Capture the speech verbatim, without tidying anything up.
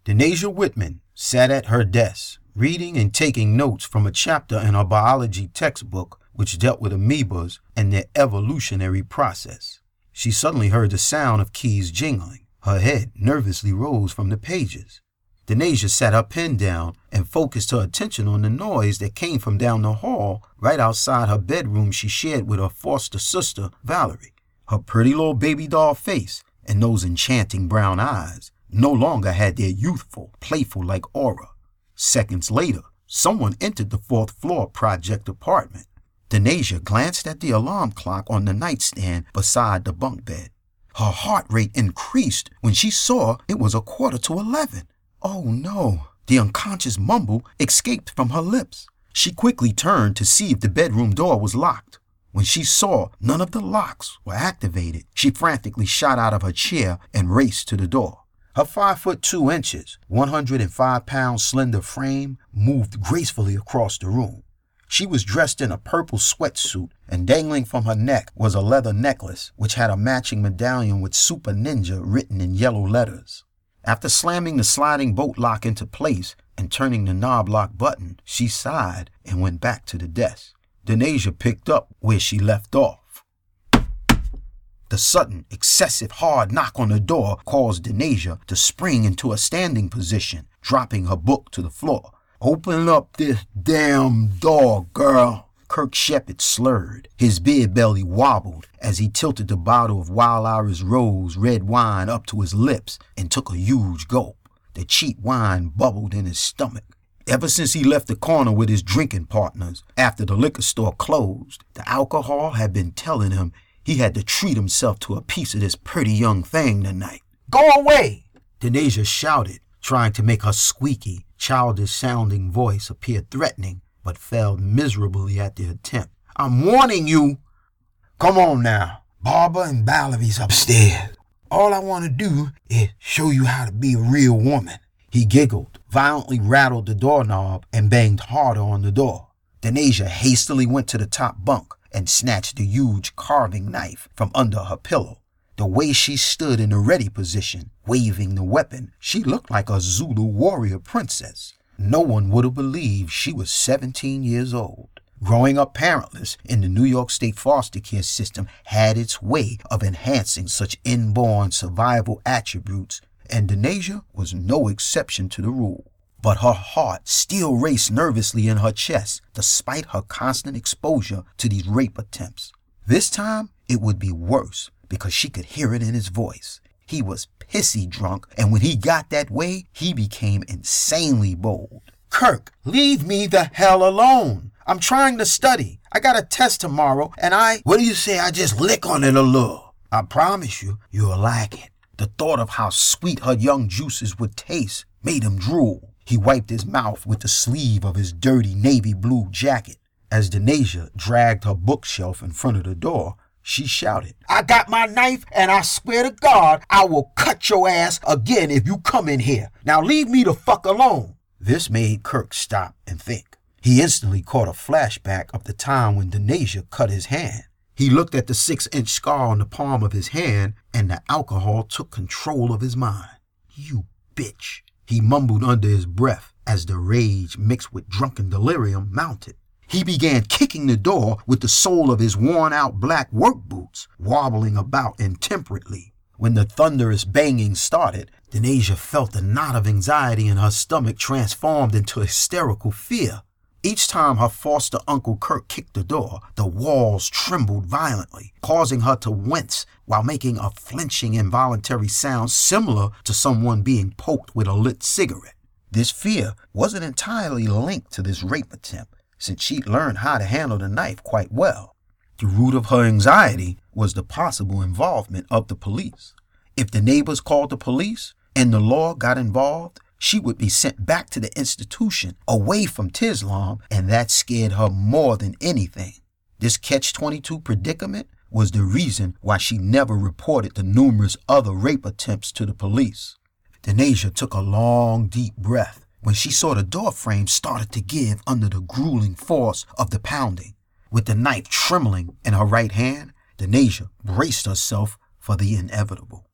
Denasia Whitman sat at her desk, reading and taking notes from a chapter in her biology textbook which dealt with amoebas and their evolutionary process. She suddenly heard the sound of keys jingling. Her head nervously rose from the pages. Denasia sat her pen down and focused her attention on the noise that came from down the hall right outside her bedroom she shared with her foster sister, Valerie. Her pretty little baby doll face and those enchanting brown eyes no longer had their youthful, playful-like aura. Seconds later, someone entered the fourth floor project apartment. Denasia glanced at the alarm clock on the nightstand beside the bunk bed. Her heart rate increased when she saw it was a quarter to eleven. Oh no, the unconscious mumble escaped from her lips. She quickly turned to see if the bedroom door was locked. When she saw none of the locks were activated, she frantically shot out of her chair and raced to the door. Her five foot two inches, one hundred five pound slender frame moved gracefully across the room. She was dressed in a purple sweatsuit, and dangling from her neck was a leather necklace which had a matching medallion with Super Ninja written in yellow letters. After slamming the sliding bolt lock into place and turning the knob lock button, she sighed and went back to the desk. Denasia picked up where she left off. The sudden, excessive hard knock on the door caused Denasia to spring into a standing position, dropping her book to the floor. "Open up this damn door, girl." Kirk Shepard slurred. His beer belly wobbled as he tilted the bottle of Wild Irish Rose red wine up to his lips and took a huge gulp. The cheap wine bubbled in his stomach. Ever since he left the corner with his drinking partners after the liquor store closed, the alcohol had been telling him he had to treat himself to a piece of this pretty young thing tonight. "Go away!" Denasia shouted, trying to make her squeaky, childish-sounding voice appear threatening, but failed miserably at the attempt. "I'm warning you." "Come on now. Barbara and Valerie's upstairs. All I want to do is show you how to be a real woman." He giggled, violently rattled the doorknob, and banged harder on the door. Denasia hastily went to the top bunk and snatched a huge carving knife from under her pillow. The way she stood in a ready position, waving the weapon, she looked like a Zulu warrior princess. No one would have believed she was seventeen years old. Growing up parentless in the New York State foster care system had its way of enhancing such inborn survival attributes, and Denasia was no exception to the rule. But her heart still raced nervously in her chest despite her constant exposure to these rape attempts. This time, it would be worse because she could hear it in his voice. He was pissy drunk, and when he got that way, he became insanely bold. "Kirk, leave me the hell alone. I'm trying to study. I got a test tomorrow, and I... What do you say I just lick on it a little? I promise you, you'll like it." The thought of how sweet her young juices would taste made him drool. He wiped his mouth with the sleeve of his dirty navy blue jacket. As Denasia dragged her bookshelf in front of the door, she shouted, "I got my knife, and I swear to God, I will cut your ass again if you come in here. Now leave me the fuck alone." This made Kirk stop and think. He instantly caught a flashback of the time when Denasia cut his hand. He looked at the six-inch scar on the palm of his hand, and the alcohol took control of his mind. "You bitch," he mumbled under his breath as the rage mixed with drunken delirium mounted. He began kicking the door with the sole of his worn-out black work boots, wobbling about intemperately. When the thunderous banging started, Denasia felt the knot of anxiety in her stomach transformed into hysterical fear. Each time her foster uncle Kirk kicked the door, the walls trembled violently, causing her to wince while making a flinching involuntary sound similar to someone being poked with a lit cigarette. This fear wasn't entirely linked to this rape attempt, since she'd learned how to handle the knife quite well. The root of her anxiety was the possible involvement of the police. If the neighbors called the police and the law got involved, she would be sent back to the institution away from Tislam, and that scared her more than anything. This catch twenty-two predicament was the reason why she never reported the numerous other rape attempts to the police. Denasia took a long, deep breath when she saw the door frame started to give under the grueling force of the pounding. With the knife trembling in her right hand, Denasia braced herself for the inevitable.